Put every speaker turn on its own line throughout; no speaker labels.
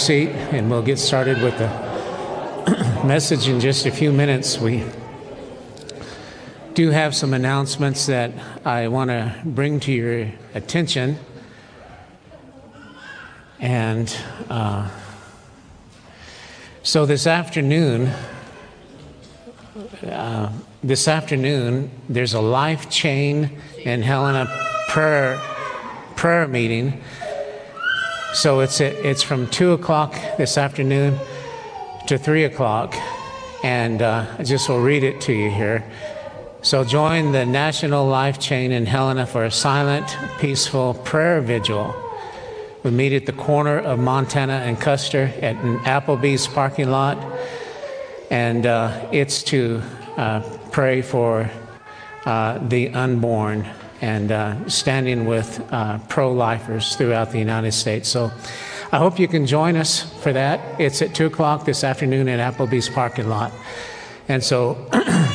Seat, and we'll get started with the message in just a few minutes. We do have some announcements that I want to bring to your attention, and so this afternoon there's a Life Chain in Helena prayer meeting. So it's from 2 o'clock this afternoon to 3 o'clock, and I just will read it to you here. So join the National Life Chain in Helena for a silent, peaceful prayer vigil. We meet at the corner of Montana and Custer at an Applebee's parking lot, and it's to pray for the unborn and standing with pro-lifers throughout the United States. So I hope you can join us for that. It's at 2 o'clock this afternoon at Applebee's parking lot. And so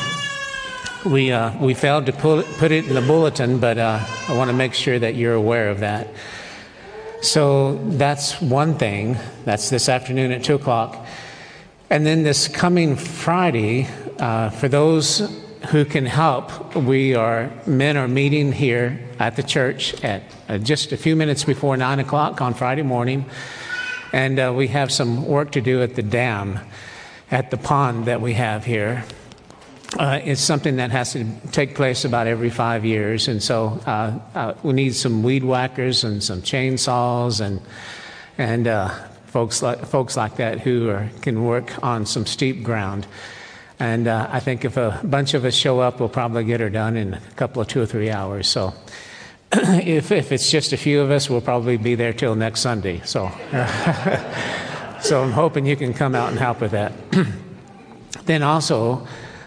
we failed to put it in the bulletin, but I want to make sure that you're aware of that. So that's one thing. That's this afternoon at 2 o'clock. And then this coming Friday, for those who can help, men are meeting here at the church at just a few minutes before 9 o'clock on Friday morning, and we have some work to do at the dam, at the pond that we have here. It's something that has to take place about every 5 years, and so we need some weed whackers and some chainsaws and folks like that who can work on some steep ground. And I think if a bunch of us show up, we'll probably get her done in a couple of 2 or 3 hours. So if it's just a few of us, we'll probably be there till next Sunday. So so I'm hoping you can come out and help with that. Then also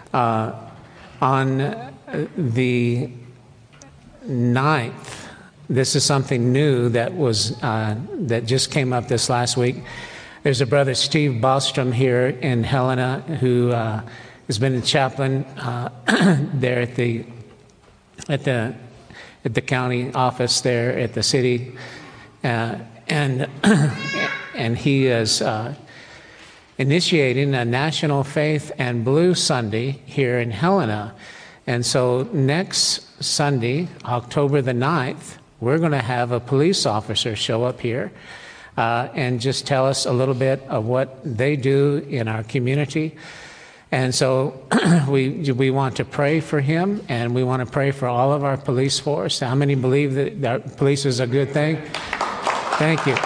on the 9th, this is something new that just came up this last week. There's a brother, Steve Bostrom, here in Helena, who has been a chaplain there at the county office there at the city, and he is initiating a National Faith and Blue Sunday here in Helena. And so next Sunday, October the 9th, we're going to have a police officer show up here and just tell us a little bit of what they do in our community. And so we want to pray for him, and we want to pray for all of our police force. How many believe that police is a good thing? Thank you.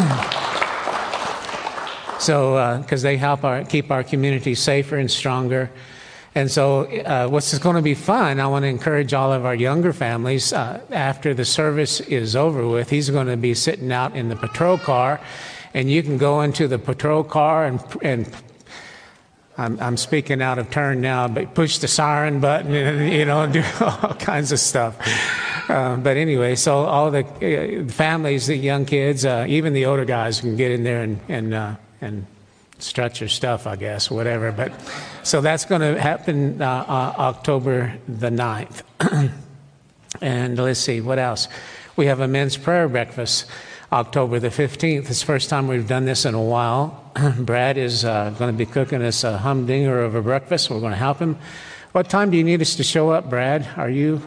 So, because they help keep our community safer and stronger. And so what's going to be fun, I want to encourage all of our younger families, after the service is over with, he's going to be sitting out in the patrol car, and you can go into the patrol car and I'm speaking out of turn now, but push the siren button and, do all kinds of stuff. But anyway, so all the families, the young kids, even the older guys can get in there and strut your stuff, I guess, whatever. But so that's going to happen October the 9th. And let's see, what else? We have a men's prayer breakfast October the 15th. It's the first time we've done this in a while. Brad is going to be cooking us a humdinger of a breakfast. We're going to help him. What time do you need us to show up, Brad? Are you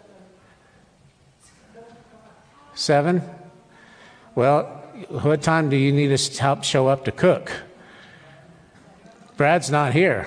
7? Well, what time do you need us to help show up to cook? Brad's not here.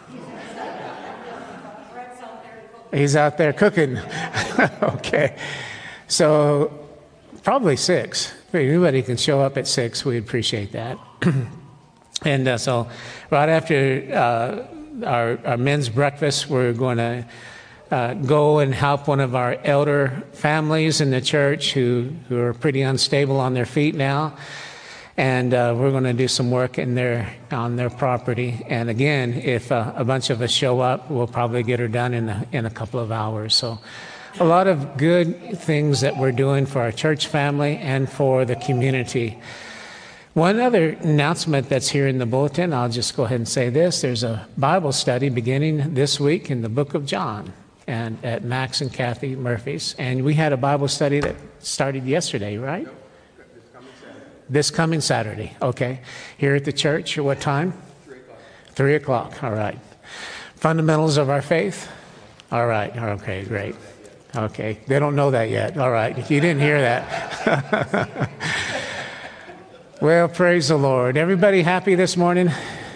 He's out there cooking. Okay. So probably 6. If anybody can show up at 6, we appreciate that. And so right after our men's breakfast, we're going to go and help one of our elder families in the church who are pretty unstable on their feet now. And we're going to do some work on their property. And again, if a bunch of us show up, we'll probably get her done in a couple of hours. So a lot of good things that we're doing for our church family and for the community. One other announcement that's here in the bulletin, I'll just go ahead and say this. There's a Bible study beginning this week in the book of John and at Max and Kathy Murphy's. And we had a Bible study that started yesterday, right? This coming Saturday, okay. Here at the church, at what time? 3 o'clock, all right. Fundamentals of our faith? All right, okay, great. Okay, they don't know that yet. All right, you didn't hear that. Well, praise the Lord. Everybody happy this morning?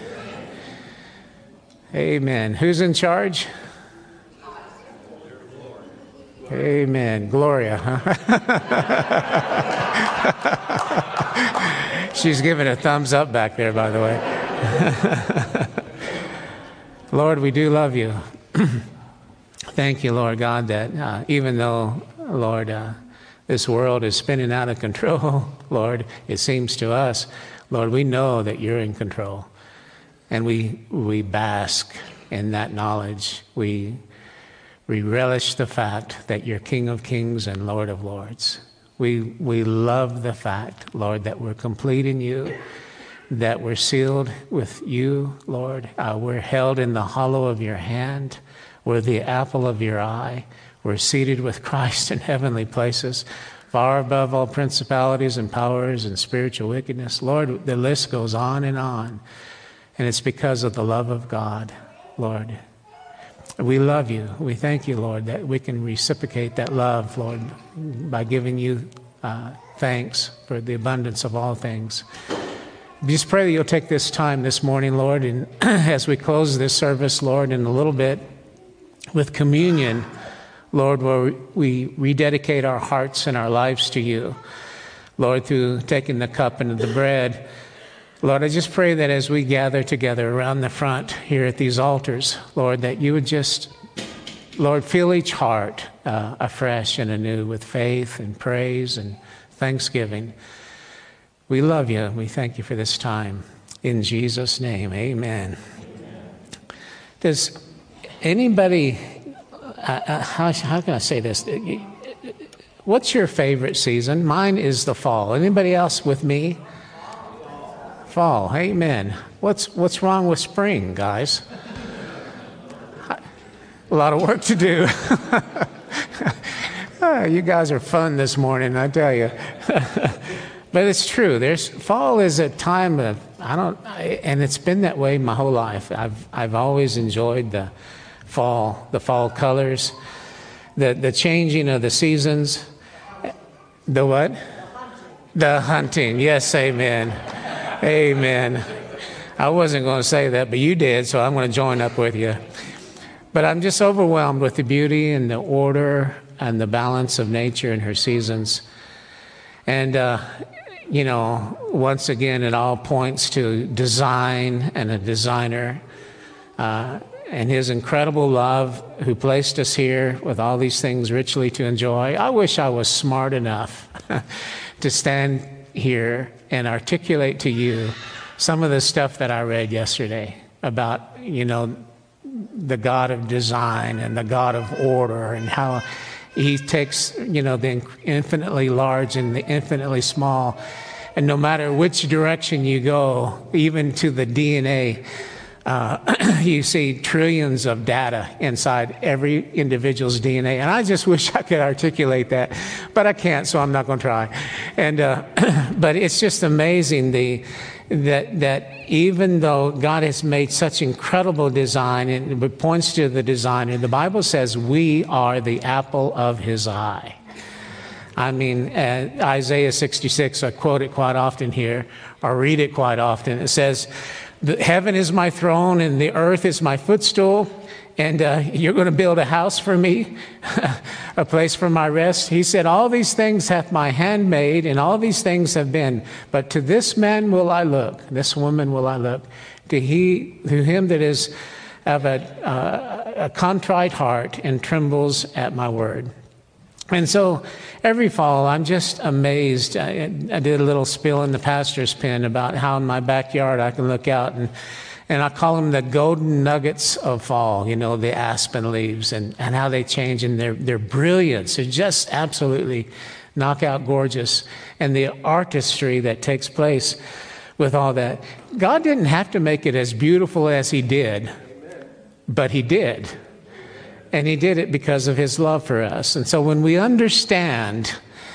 Amen. Who's in charge? Amen. Gloria, huh? She's giving a thumbs up back there, by the way. Lord, we do love you. Thank you, Lord God, that even though, Lord, this world is spinning out of control, Lord, it seems to us, Lord, we know that you're in control. And we bask in that knowledge. We relish the fact that you're King of Kings and Lord of Lords. We love the fact, Lord, that we're complete in you, that we're sealed with you, Lord. We're held in the hollow of your hand. We're the apple of your eye. We're seated with Christ in heavenly places, far above all principalities and powers and spiritual wickedness. Lord, the list goes on. And it's because of the love of God, Lord. We love you. We thank you, Lord, that we can reciprocate that love, Lord, by giving you thanks for the abundance of all things. Just pray that you'll take this time this morning, Lord, and as we close this service, Lord, in a little bit, with communion, Lord, where we rededicate our hearts and our lives to you, Lord, through taking the cup and the bread. Lord, I just pray that as we gather together around the front here at these altars, Lord, that you would just, Lord, fill each heart afresh and anew with faith and praise and thanksgiving. We love you. We thank you for this time. In Jesus' name, amen. Does anybody, how can I say this? What's your favorite season? Mine is the fall. Anybody else with me? Fall, amen. What's wrong with spring, guys? A lot of work to do. You guys are fun this morning, I tell you. But it's true. Fall is a time of and it's been that way my whole life. I've always enjoyed the fall colors, the changing of the seasons. The what? The hunting. Yes, amen. Amen. I wasn't going to say that, but you did, so I'm going to join up with you. But I'm just overwhelmed with the beauty and the order and the balance of nature and her seasons. And, once again, it all points to design and a designer and his incredible love who placed us here with all these things richly to enjoy. I wish I was smart enough to stand here and articulate to you some of the stuff that I read yesterday about, the God of design and the God of order and how he takes, the infinitely large and the infinitely small. And no matter which direction you go, even to the DNA, you see trillions of data inside every individual's DNA. And I just wish I could articulate that, but I can't, so I'm not going to try. And but it's just amazing that even though God has made such incredible design, and it points to the designer, the Bible says we are the apple of his eye. I mean, Isaiah 66, I quote it quite often here, or read it quite often. It says, heaven is my throne and the earth is my footstool, and you're going to build a house for me, a place for my rest. He said, all these things hath my hand made, and all these things have been. But to this man will I look, this woman will I look, to him that is of a contrite heart and trembles at my word. And so every fall, I'm just amazed. I did a little spiel in the pastor's pen about how in my backyard I can look out and I call them the golden nuggets of fall, the aspen leaves and how they change in their brilliance. They're just absolutely knockout gorgeous. And the artistry that takes place with all that. God didn't have to make it as beautiful as he did, but he did. And he did it because of his love for us. And so when we understand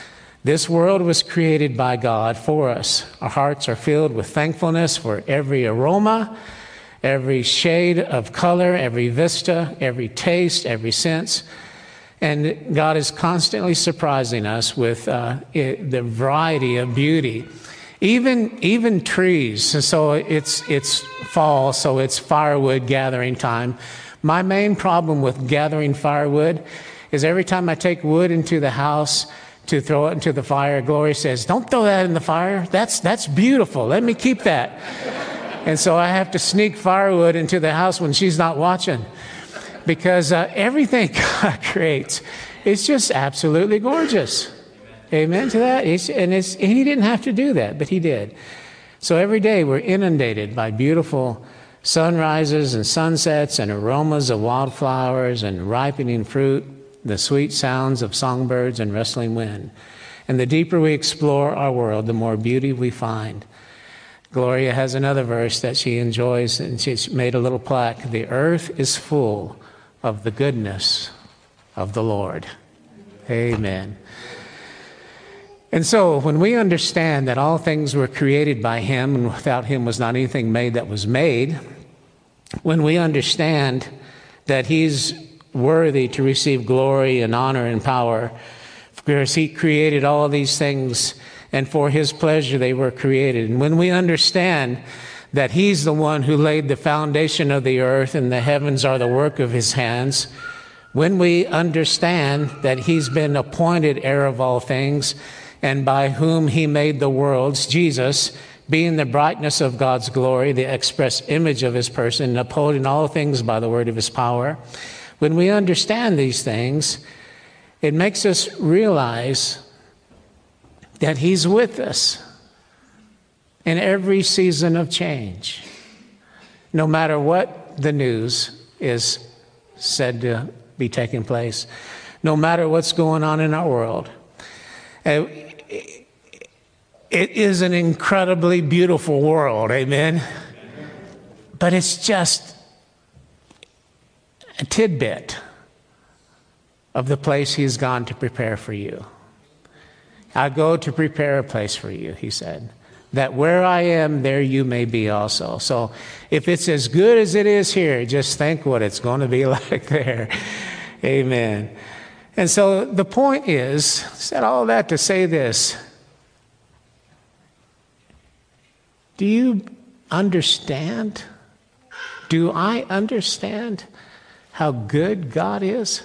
This world was created by God for us. Our hearts are filled with thankfulness for every aroma, every shade of color, every vista, every taste, every sense. And God is constantly surprising us with the variety of beauty. Even trees. So it's fall, so it's firewood gathering time. My main problem with gathering firewood is every time I take wood into the house to throw it into the fire, Gloria says, "Don't throw that in the fire. That's beautiful. Let me keep that." And so I have to sneak firewood into the house when she's not watching, because everything God creates is just absolutely gorgeous. Amen to that. And he didn't have to do that, but he did. So every day we're inundated by beautiful sunrises and sunsets and aromas of wildflowers and ripening fruit, the sweet sounds of songbirds and rustling wind. And the deeper we explore our world, the more beauty we find. Gloria has another verse that she enjoys, and she's made a little plaque. The earth is full of the goodness of the Lord. Amen. And so when we understand that all things were created by him, and without him was not anything made that was made, when we understand that he's worthy to receive glory and honor and power, because he created all these things, and for his pleasure they were created. And when we understand that he's the one who laid the foundation of the earth and the heavens are the work of his hands, when we understand that he's been appointed heir of all things, and by whom he made the worlds, Jesus, being the brightness of God's glory, the express image of his person, and upholding all things by the word of his power, when we understand these things, it makes us realize that he's with us in every season of change, no matter what the news is said to be taking place, no matter what's going on in our world. It is an incredibly beautiful world, amen? But it's just a tidbit of the place he's gone to prepare for you. I go to prepare a place for you, he said, that where I am, there you may be also. So if it's as good as it is here, just think what it's going to be like there. Amen. And so the point is, I said all that to say this. Do you understand? Do I understand how good God is?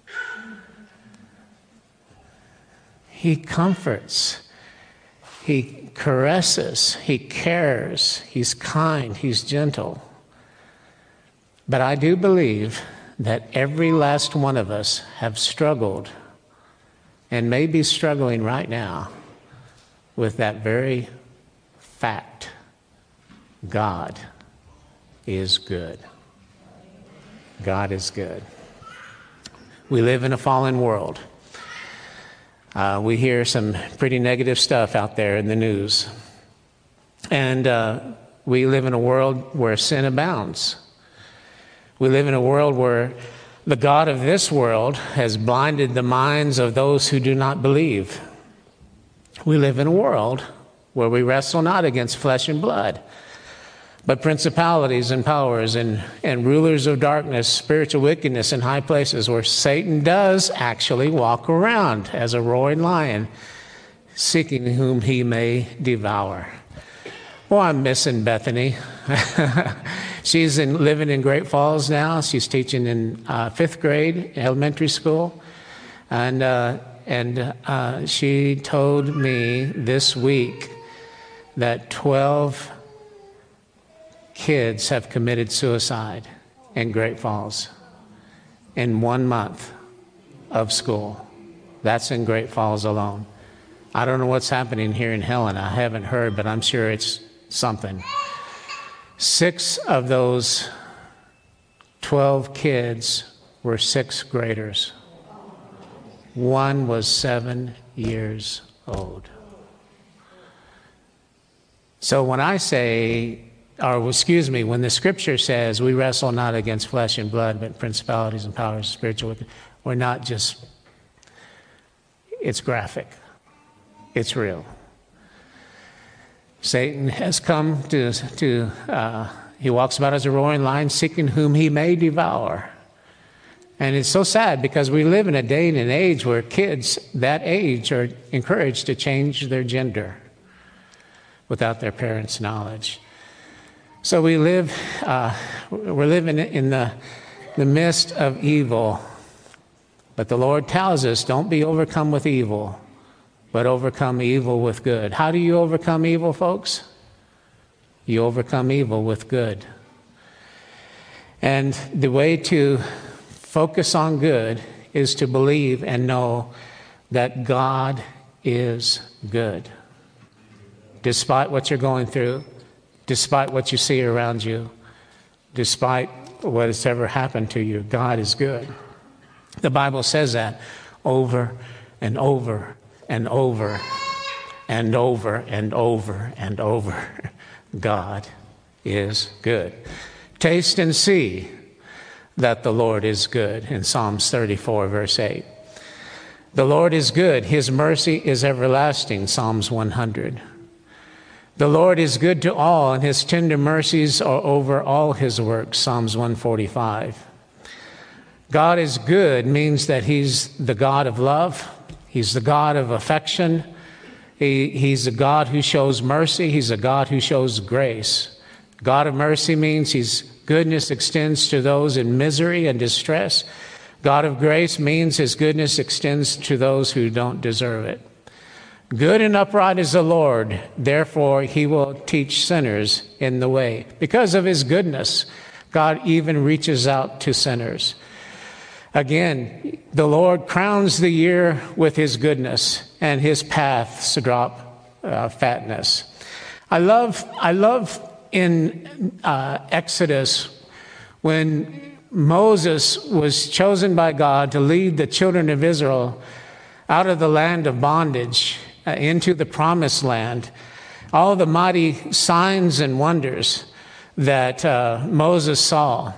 He comforts, he caresses, he cares, he's kind, he's gentle. But I do believe that every last one of us have struggled and may be struggling right now with that very fact. God is good. God is good. We live in a fallen world. We hear some pretty negative stuff out there in the news. And we live in a world where sin abounds. We live in a world where the God of this world has blinded the minds of those who do not believe. We live in a world where we wrestle not against flesh and blood, but principalities and powers and rulers of darkness, spiritual wickedness in high places, where Satan does actually walk around as a roaring lion, seeking whom he may devour. Well, I'm missing Bethany. She's living in Great Falls now. She's teaching in 5th grade elementary school. And she told me this week that 12 kids have committed suicide in Great Falls in 1 month of school. That's in Great Falls alone. I don't know what's happening here in Helena. I haven't heard, but I'm sure it's something. 6 of those 12 kids were 6th graders. 1 was 7 years old. So when I say, when the scripture says we wrestle not against flesh and blood, but principalities and powers, spiritual wickedness, we're not just, it's graphic. It's real. Satan has come he walks about as a roaring lion, seeking whom he may devour. And it's so sad because we live in a day and an age where kids that age are encouraged to change their gender without their parents' knowledge. So we're living in the midst of evil. But the Lord tells us, don't be overcome with evil, but overcome evil with good. How do you overcome evil, folks? You overcome evil with good. And the way to focus on good is to believe and know that God is good. Despite what you're going through, despite what you see around you, despite what has ever happened to you, God is good. The Bible says that over and over and over and over and over and over. God is good. Taste and see that the Lord is good, in Psalms 34, verse 8. The Lord is good. His mercy is everlasting, Psalms 100. The Lord is good to all, and his tender mercies are over all his works, Psalms 145. God is good means that he's the God of love. He's the God of affection. He's a God who shows mercy. He's a God who shows grace. God of mercy means his goodness extends to those in misery and distress. God of grace means his goodness extends to those who don't deserve it. Good and upright is the Lord. Therefore, he will teach sinners in the way. Because of his goodness, God even reaches out to sinners. Again, the Lord crowns the year with his goodness, and his paths drop fatness. I love in Exodus when Moses was chosen by God to lead the children of Israel out of the land of bondage into the promised land. All the mighty signs and wonders that Moses saw.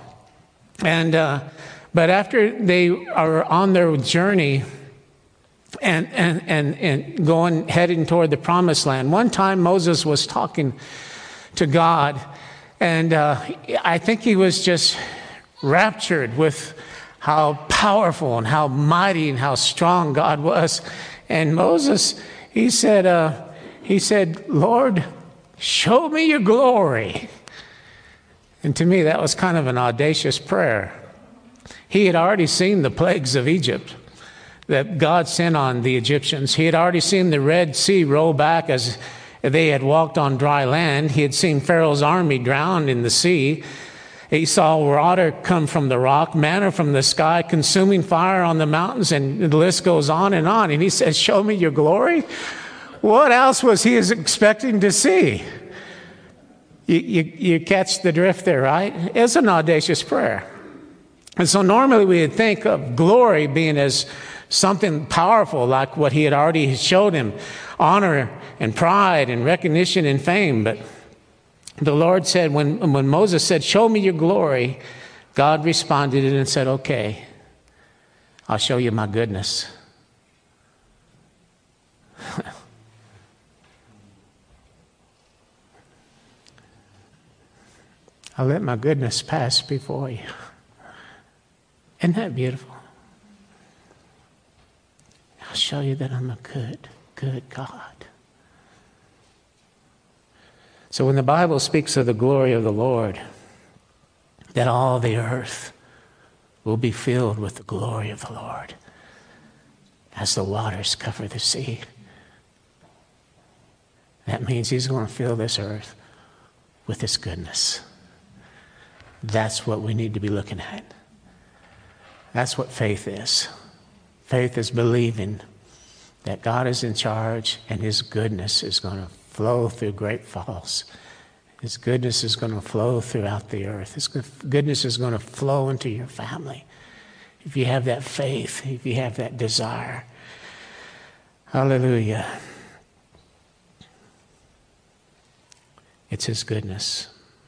But after they are on their journey and heading toward the promised land, one time Moses was talking to God, and I think he was just raptured with how powerful and how mighty and how strong God was. And Moses, he said, Lord, show me your glory. And to me, that was kind of an audacious prayer. He had already seen the plagues of Egypt that God sent on the Egyptians. He had already seen the Red Sea roll back as they had walked on dry land. He had seen Pharaoh's army drown in the sea. He saw water come from the rock, manna from the sky, consuming fire on the mountains, and the list goes on. And he says, show me your glory. What else was he expecting to see? You catch the drift there, right? It's an audacious prayer. And so normally we would think of glory being as something powerful, like what he had already showed him, honor and pride and recognition and fame. But the Lord said, when Moses said, show me your glory, God responded and said, okay, I'll show you my goodness. I'll let my goodness pass before you. Isn't that beautiful? I'll show you that I'm a good God. So when the Bible speaks of the glory of the Lord, that all the earth will be filled with the glory of the Lord as the waters cover the sea. That means he's going to fill this earth with his goodness. That's what we need to be looking at. That's what faith is. Faith is believing that God is in charge and his goodness is going to flow through Great Falls. His goodness is going to flow throughout the earth. His goodness is going to flow into your family. If you have that faith, if you have that desire. Hallelujah. It's his goodness.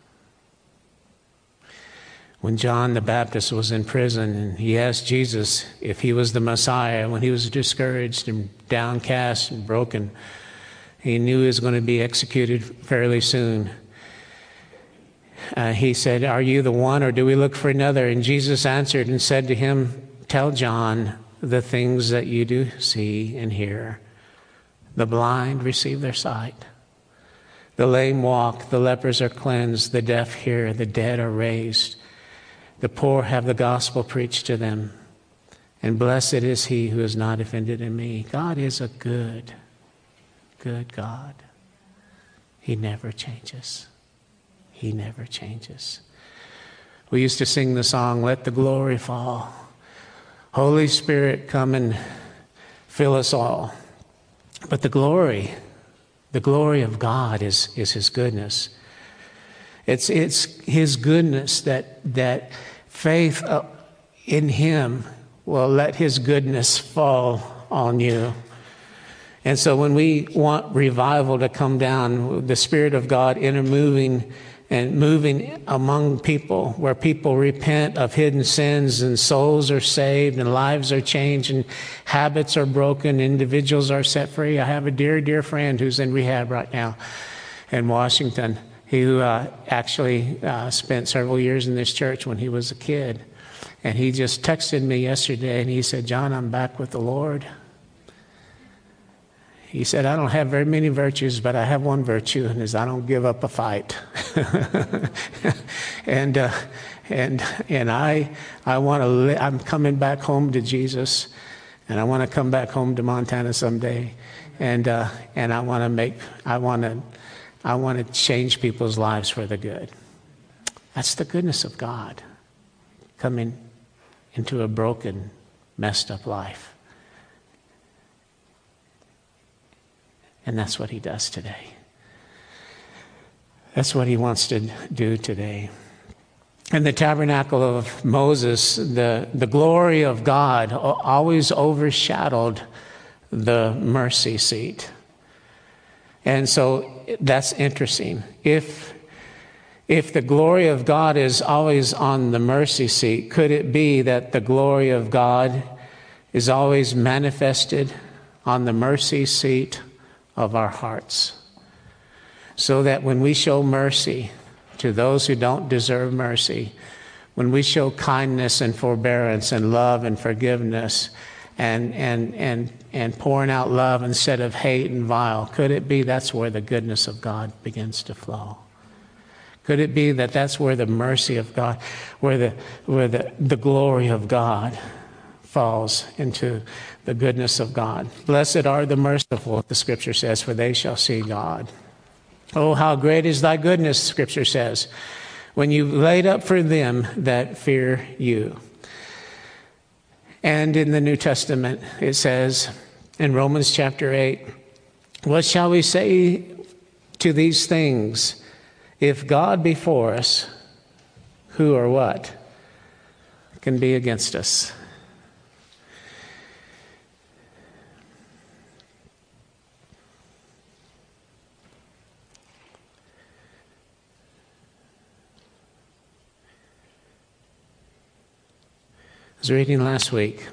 When John the Baptist was in prison and he asked Jesus if he was the Messiah, when he was discouraged and downcast and broken, He knew he was going to be executed fairly soon. He said, "Are you the one, or do we look for another?" And Jesus answered and said to him, "Tell John the things that you do see and hear. The blind receive their sight. The lame walk, the lepers are cleansed, the deaf hear, the dead are raised. The poor have the gospel preached to them. And blessed is he who is not offended in me." God is a good God. He never changes. He never changes. We used to sing the song, "Let the glory fall. Holy Spirit, come and fill us all." But the glory of God is his goodness. It's his goodness that faith in him will let his goodness fall on you. And so when we want revival to come down, the Spirit of God intermoving and moving among people, where people repent of hidden sins and souls are saved and lives are changed and habits are broken, individuals are set free. I have a dear, dear friend who's in rehab right now in Washington, who actually spent several years in this church when he was a kid. And he just texted me yesterday and he said, "John, I'm back with the Lord." He said, "I don't have very many virtues, but I have one virtue, and is I don't give up a fight." and I want to. I'm coming back home to Jesus, and I want to come back home to Montana someday, and I want to change people's lives for the good. That's the goodness of God coming into a broken, messed up life. And that's what he does today. That's what he wants to do today. In the tabernacle of Moses, the glory of God always overshadowed the mercy seat. And so that's interesting. If the glory of God is always on the mercy seat, could it be that the glory of God is always manifested on the mercy seat of our hearts? So that when we show mercy to those who don't deserve mercy, when we show kindness and forbearance and love and forgiveness and pouring out love instead of hate and vile, could it be that's where the goodness of God begins to flow? Could it be that that's where the mercy of God, where the glory of God falls into the goodness of God? Blessed are the merciful, the scripture says, for they shall see God. Oh, how great is thy goodness, scripture says, when you laid up for them that fear you. And in the New Testament, it says in Romans chapter 8, what shall we say to these things? If God be for us, who or what can be against us? I was reading last week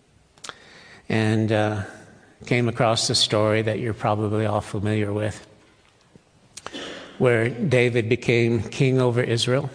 and came across a story that you're probably all familiar with, where David became king over Israel,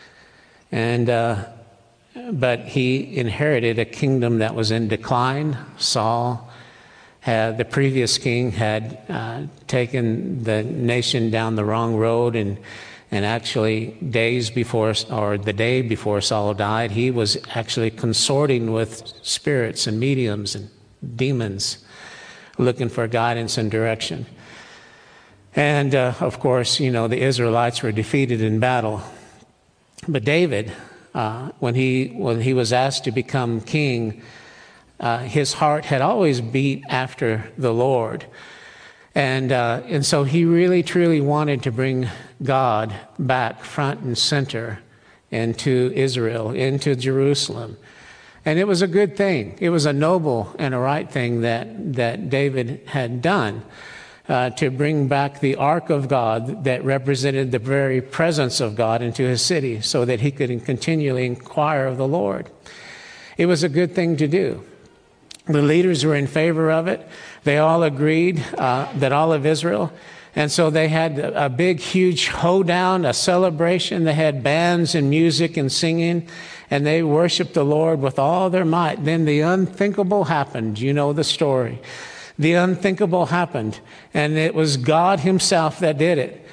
but he inherited a kingdom that was in decline. Saul, the previous king, had taken the nation down the wrong road, and actually days before, or the day before Saul died, he was actually consorting with spirits and mediums and demons, looking for guidance and direction. And of course, you know, the Israelites were defeated in battle. But David, when he was asked to become king, his heart had always beat after the Lord. And so he really, truly wanted to bring God back front and center into Israel, into Jerusalem. And it was a good thing. It was a noble and a right thing that David had done, to bring back the ark of God that represented the very presence of God into his city, so that he could continually inquire of the Lord. It was a good thing to do. The leaders were in favor of it. They all agreed that all of Israel. And so they had a big, huge hoedown, a celebration. They had bands and music and singing, and they worshiped the Lord with all their might. Then the unthinkable happened. You know the story. The unthinkable happened, and it was God himself that did it.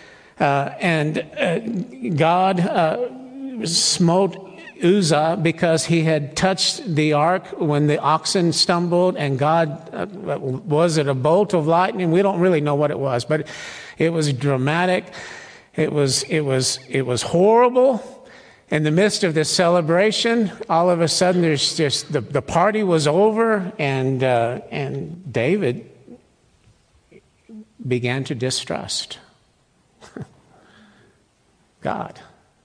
God smote Uzzah because he had touched the ark when the oxen stumbled, and God, was it a bolt of lightning? We don't really know what it was, but it was dramatic. It was horrible. In the midst of this celebration, all of a sudden there's just the party was over, and David began to distrust God.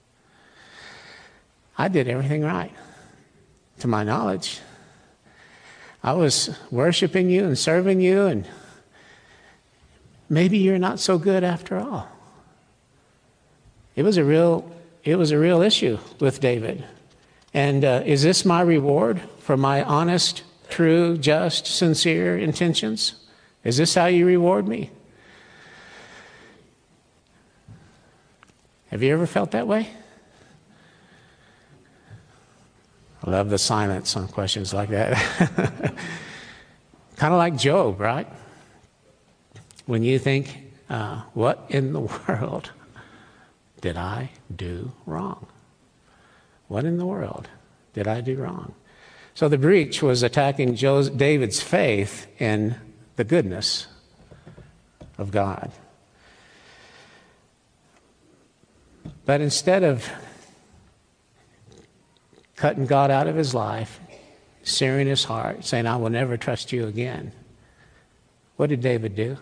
I did everything right, to my knowledge. I was worshiping you and serving you, and maybe you're not so good after all. It was a real issue with David. And is this my reward for my honest, true, just, sincere intentions? Is this how you reward me? Have you ever felt that way? I love the silence on questions like that. Kind of like Job, right? When you think, what in the world did I do wrong? What in the world did I do wrong? So the breach was attacking David's faith in the goodness of God. But instead of cutting God out of his life, searing his heart, saying, I will never trust you again, what did David do?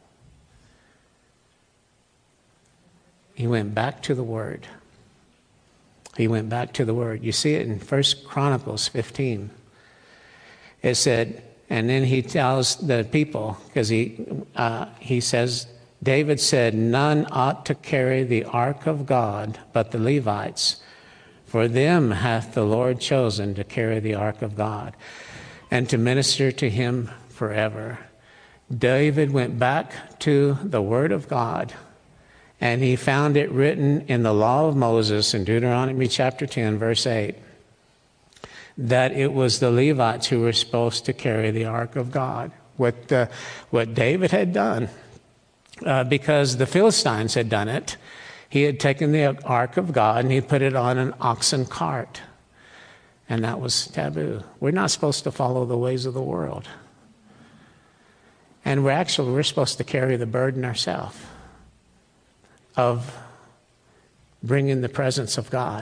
He went back to the Word. He went back to the Word. You see it in 1 Chronicles 15. It said, and then he tells the people, because he says, David said, none ought to carry the ark of God but the Levites. For them hath the Lord chosen to carry the ark of God and to minister to him forever. David went back to the Word of God, and he found it written in the law of Moses in Deuteronomy chapter 10, verse 8, that it was the Levites who were supposed to carry the ark of God. What David had done, because the Philistines had done it, he had taken the ark of God and he put it on an oxen cart. And that was taboo. We're not supposed to follow the ways of the world. And we're supposed to carry the burden ourselves of bringing the presence of God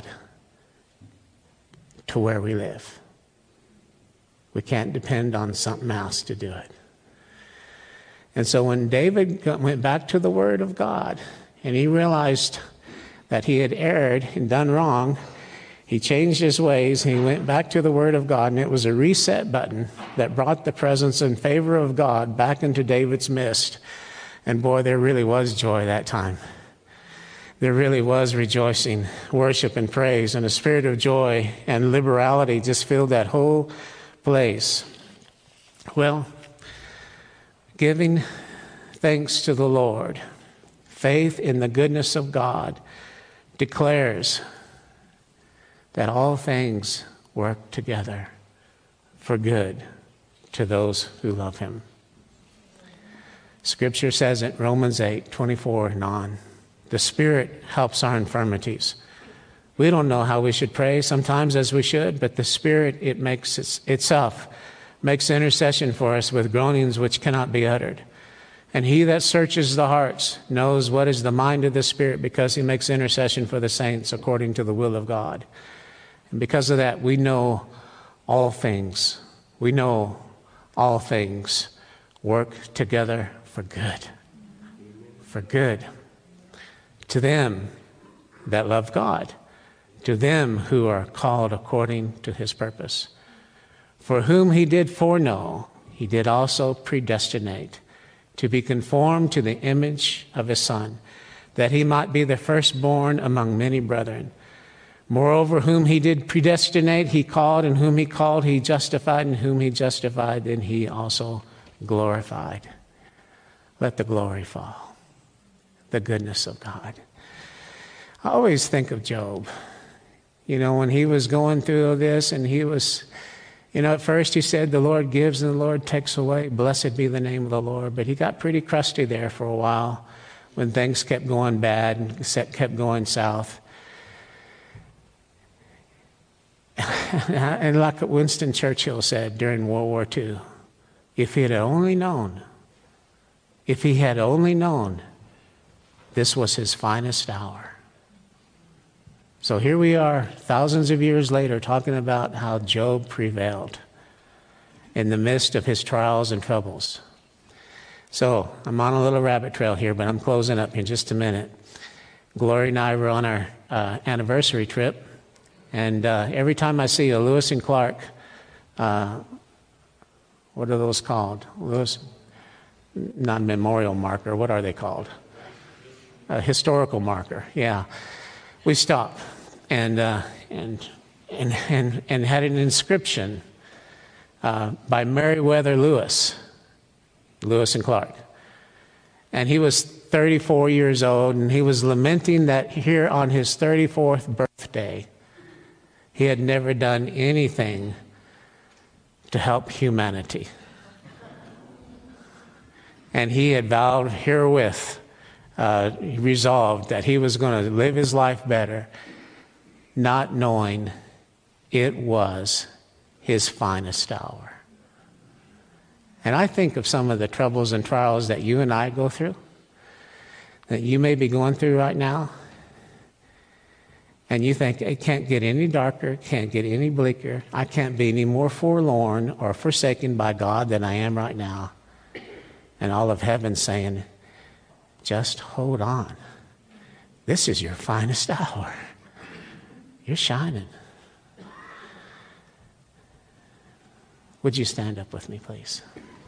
to where we live. We can't depend on something else to do it. And so when David went back to the Word of God, and he realized that he had erred and done wrong, he changed his ways, and he went back to the Word of God, and it was a reset button that brought the presence and favor of God back into David's midst. And boy, there really was joy that time. There really was rejoicing, worship, and praise, and a spirit of joy and liberality just filled that whole place. Well, giving thanks to the Lord, faith in the goodness of God, declares that all things work together for good to those who love him. Scripture says in Romans 8:24 and on, the Spirit helps our infirmities. We don't know how we should pray sometimes as we should, but the Spirit, it makes itself makes intercession for us with groanings which cannot be uttered. And he that searches the hearts knows what is the mind of the Spirit, because he makes intercession for the saints according to the will of God. And because of that, we know all things. We know all things work together for good. For good. To them that love God. To them who are called according to his purpose. For whom he did foreknow, he did also predestinate to be conformed to the image of his Son, that he might be the firstborn among many brethren. Moreover, whom he did predestinate, he called, and whom he called, he justified, and whom he justified, then he also glorified. Let the glory fall, the goodness of God. I always think of Job. You know, when he was going through this and he was, you know, at first he said, the Lord gives and the Lord takes away. Blessed be the name of the Lord. But he got pretty crusty there for a while when things kept going bad and kept going south. And like Winston Churchill said during World War II, if he had only known, this was his finest hour. So here we are, thousands of years later, talking about how Job prevailed in the midst of his trials and troubles. So I'm on a little rabbit trail here, but I'm closing up in just a minute. Glory and I were on our anniversary trip, and every time I see a Lewis and Clark, what are those called? Lewis, not memorial marker, what are they called? A historical marker, yeah. We stopped and had an inscription by Meriwether Lewis and Clark. And he was 34 years old, and he was lamenting that here on his 34th birthday, he had never done anything to help humanity. And he had vowed herewith, resolved that he was going to live his life better, not knowing it was his finest hour. And I think of some of the troubles and trials that you and I go through, that you may be going through right now, and you think, it can't get any darker, can't get any bleaker, I can't be any more forlorn or forsaken by God than I am right now. And all of heaven saying, just hold on. This is your finest hour. You're shining. Would you stand up with me, please?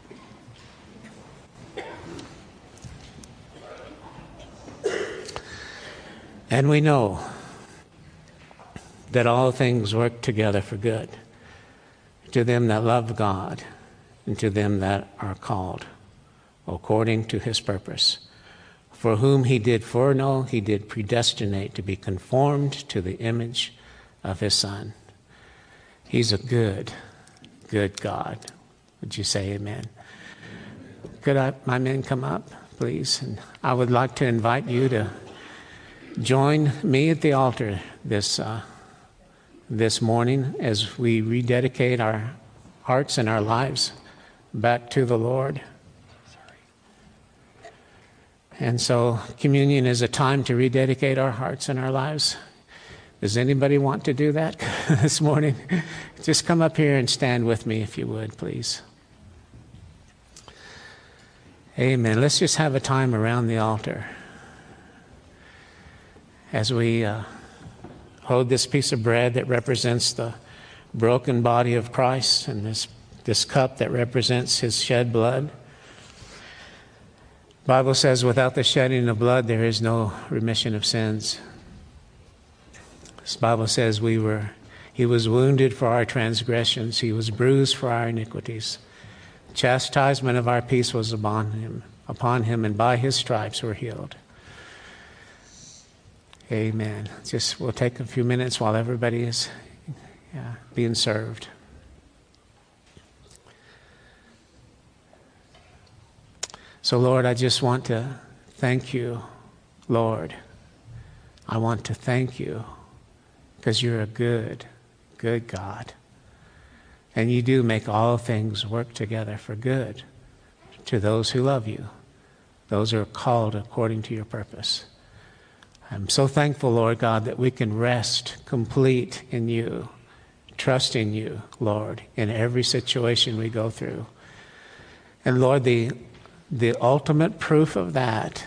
And we know that all things work together for good to them that love God and to them that are called according to his purpose. For whom he did foreknow, he did predestinate to be conformed to the image of his Son. He's a good, good God. Would you say amen? Could my men come up, please? And I would like to invite you to join me at the altar this morning as we rededicate our hearts and our lives back to the Lord. And so communion is a time to rededicate our hearts and our lives. Does anybody want to do that this morning? Just come up here and stand with me if you would, please. Amen. Let's just have a time around the altar as we hold this piece of bread that represents the broken body of Christ and this cup that represents his shed blood. The Bible says, without the shedding of blood, there is no remission of sins. This Bible says he was wounded for our transgressions. He was bruised for our iniquities. Chastisement of our peace was upon him, and by his stripes we're healed. Amen. We'll take a few minutes while everybody is being served. So, Lord, I just want to thank you, Lord. I want to thank you because you're a good, good God. And you do make all things work together for good to those who love you, those who are called according to your purpose. I'm so thankful, Lord God, that we can rest complete in you, trust in you, Lord, in every situation we go through. And Lord, the ultimate proof of that,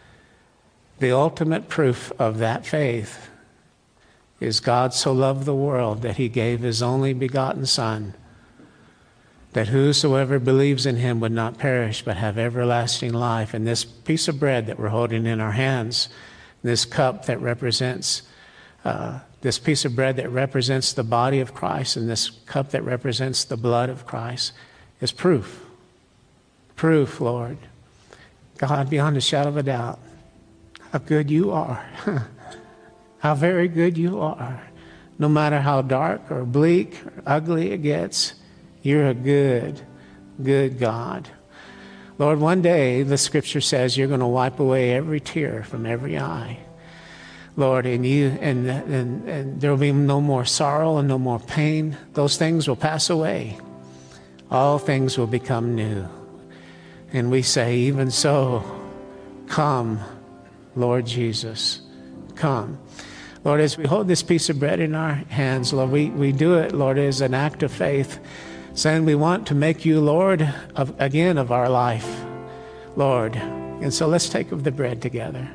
faith is God so loved the world that he gave his only begotten Son, that whosoever believes in him would not perish but have everlasting life. And this piece of bread that we're holding in our hands, this cup that represents, this piece of bread that represents the body of Christ, and this cup that represents the blood of Christ, is proof Proof, Lord, God, beyond a shadow of a doubt, how good you are. How very good you are. No matter how dark or bleak or ugly it gets, you're a good, good God. Lord, one day the scripture says you're going to wipe away every tear from every eye. Lord, and there will be no more sorrow and no more pain. Those things will pass away. All things will become new. And we say, even so, come, Lord Jesus, come. Lord, as we hold this piece of bread in our hands, Lord, we do it, Lord, as an act of faith, saying we want to make you Lord of our life, Lord. And so let's take of the bread together.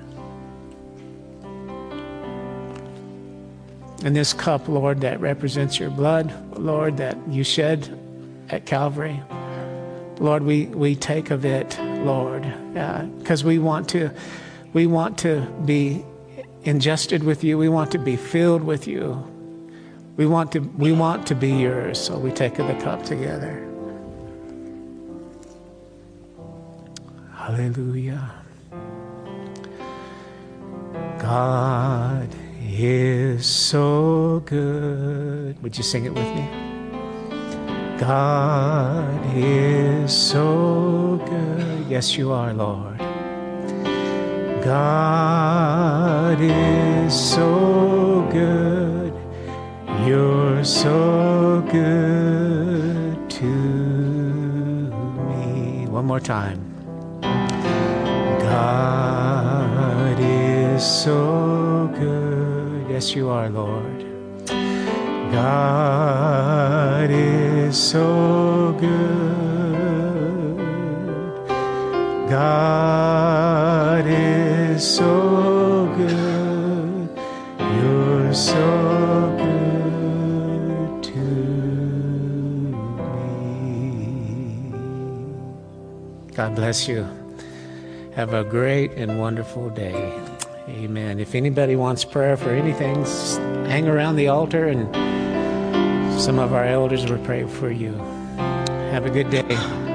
And this cup, Lord, that represents your blood, Lord, that you shed at Calvary, Lord, we take of it, Lord, because we want to be ingested with you. We want to be filled with you. We want to be yours. So we take of the cup together. Hallelujah. God is so good. Would you sing it with me? God is so good. Yes, you are, Lord. God is so good. You're so good to me. One more time. God is so good. Yes, you are, Lord. God is so good. God is so good. You're so good to me. God bless you. Have a great and wonderful day. Amen. If anybody wants prayer for anything, hang around the altar and some of our elders will pray for you. Have a good day.